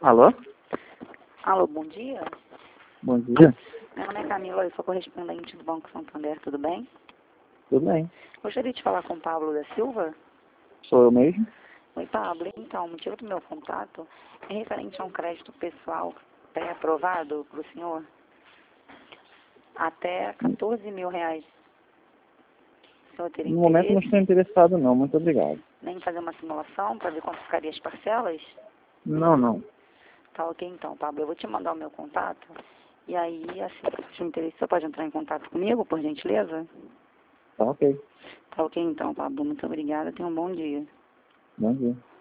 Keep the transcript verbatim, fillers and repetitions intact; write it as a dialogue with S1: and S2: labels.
S1: Alô?
S2: Alô, bom dia.
S1: Bom dia.
S2: Meu nome é Camila, eu sou correspondente do Banco Santander, tudo bem?
S1: Tudo bem?
S2: Gostaria de falar com o Pablo da Silva.
S1: Sou eu mesmo?
S2: Oi, Pablo. Então, o motivo do meu contato é referente a um crédito pessoal pré-aprovado para o senhor até quatorze mil reais. O senhor teria
S1: No momento não
S2: interesse
S1: estou interessado não, muito obrigado.
S2: em fazer uma simulação para ver quanto ficaria as parcelas?
S1: Não, não.
S2: Tá ok, então, Pablo. Eu vou te mandar o meu contato. E aí, assim, se tiver interesse, você pode entrar em contato comigo, por gentileza?
S1: Tá ok.
S2: Tá ok, então, Pablo. Muito obrigada. Tenha um bom dia.
S1: Bom dia.